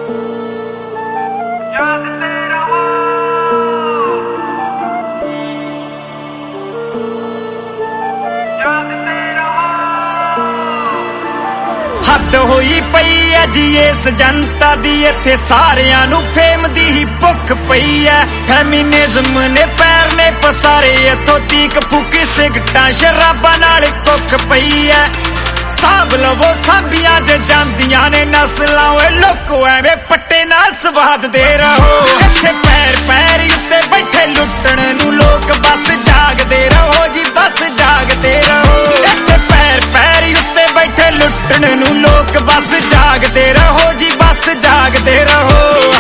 हद होई पई है जी इस जनता दी, इत्थे सारियां नू फेम दी ही भुख पई है। फेमिनिज्म ने पैर ने पसारे, इत्थों तीक फूकी सिगटां शराबां नाल कुख पई है। साब लवो साबियां जे जांदियां ने नस्लां, ओए लोको एवें पट्टे ना स्वाद दे रहो। इत्थे पैर पैर उत्ते बैठे लुट्टण नू लोक बस जागदे रहो जी, बस जागदे रहो। इत्थे पैर पैर उत्ते बैठे लुट्टण नू लोक बस जागदे रहो जी, बस जागदे रहो।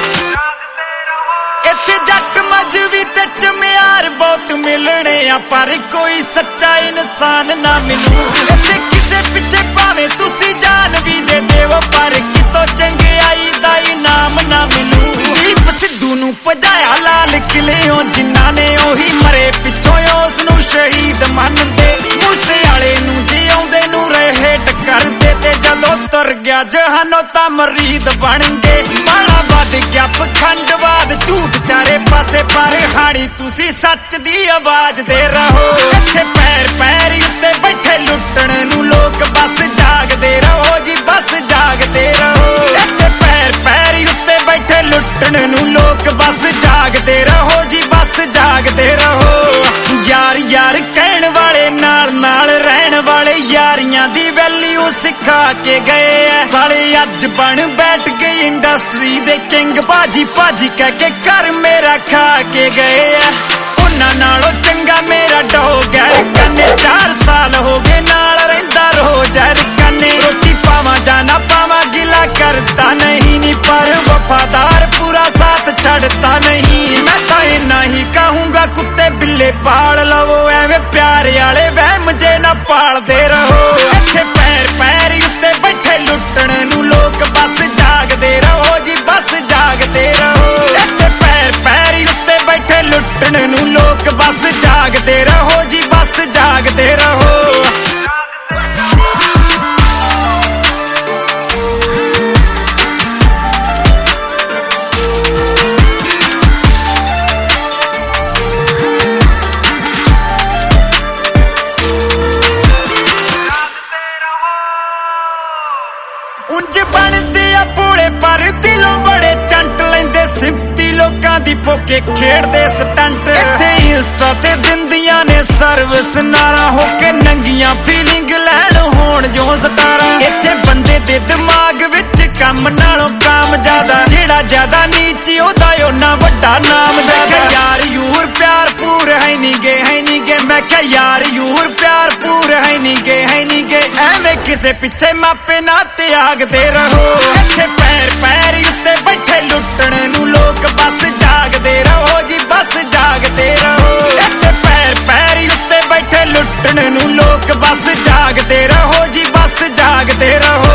इत्थे जट मजवी ते चमियार बहुत मिलने आ, पर कोई सच्चा इंसान ना मिलू। इत्थे किसे पिछे भावें तुसी जान भी दे देवो, पर कितों चंगियाई दा इनाम ना मिलू। दीप सिद्धू नू भजाया लाल किलेओं जिन्हां ने, ओही मरे पिछों उस नू शहीद मनदे। मूसे वाले नू जिउंदे नू रहेट करदे, ते जदों तुर गया जहानों तां मरीद बन गए। बाला वध गया पखंडवाद झूठ चारे पासे, पर हाणी तुसी सच दी आवाज दे रहो। इत्थे पैर पैर उत्ते बैठे लुट्टण नू लोक बस जागदे रहो जी, बस जागदे रहो। इत्थे पैर पैर उत्ते बैठे लुट्टण नू लोक बस जागदे रहो जी, बस जागदे रहो। यार यार कहण वाले नाल नाल रहण वाले, यारियां दी वैल्यू सिखा के गए है। साले अज बन बैठ गए इंडस्ट्री दे किंग, भाजी भाजी कह के घर मेरा खा के गए है। उन्हां नालों चंगा मेरा डॉग है कन्ने, 4 साल हो गए नाल रहिंदा रोज़ कन्ने। रोटी पावां जां ना पावां गिला करता नहीं नी, पर वफादार पूरा साथ छड़ता नहीं। मैं तो इन्ना ही कहूंगा कुत्ते बिल्ले पाल लवो, एवें प्यार वाले वहम जे ना पालदे रहो। इत्थे पैर पैर उत्ते बैठे लुट्टण नू लोक बस जागदे रहो जी, बस जागदे रहो। इत्थे पैर पैर उत्ते बैठे लुट्टण नू लोक बस जागदे रहो जी, बस जागदे रहो। उंज बनदे आ भोले पर दिलों बड़े चंट लैंदे, सिफती लोकां दी पोके खेड़दे स्टंट। इत्थे इंस्टा ते दिंदियां ने सर्विस नारा, होके नंगियां फीलिंग लैण होण जो सटारा। इत्थे बंदे दे दिमाग विच कम नालों काम ज्यादा, जेड़ा ज्यादा नीची ओदा ओना वड्डा नाम ज्यादा। यार यूर प्यार पूर है नी गे, है नी गे। मैं क्या यार यूर प्यार पूर है नी गे, है नी गे। एवें किसे पिछे मापे ना त्यागदे रहो। इत्थे पैर पैर उत्ते बैठे लुट्टण नू लोक बस जागदे रहो जी, बस जागदे रहो। इत्थे पैर पैर उत्ते बैठे लुट्टण नू लोक बस जागदे रहो जी, बस जागदे रहो।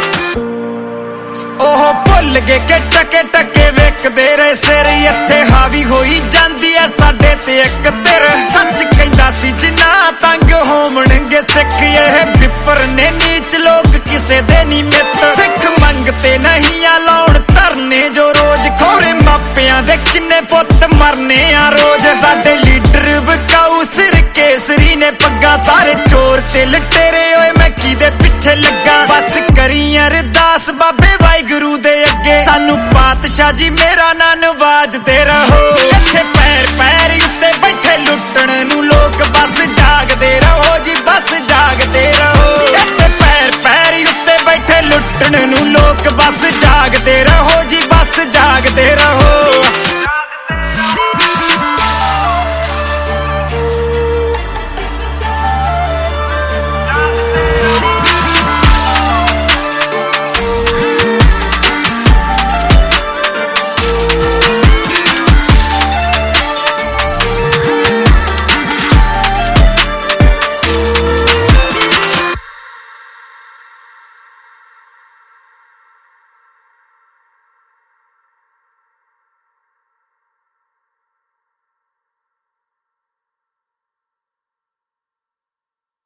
ओह भुल गए के टके टके वेखदे रहे सिर, इत्थे हावी होई जांदी है साडे ते इक तिर। सच कहंदा सी जिन्ना तंग होवणगे सिख, यह विपर ने नीच लोग किसे दे नी मित। सिख मंगते नहीं आ लाउण धरने जो रोज, खोरे मापियां दे किन्ने पुत्त मरने आ रोज। साडे लीडर विकाऊ सिर केसरी ने पग्गा, सारे चोर ते लटेरे ओए मैं किदे पिछे लगा। बस करी अरदास बाबे वाहिगुरू दे अगे, सानू पातशाह जी मेरा ना नवाजदे रहो। इत्थे पैर पैर उत्ते बैठे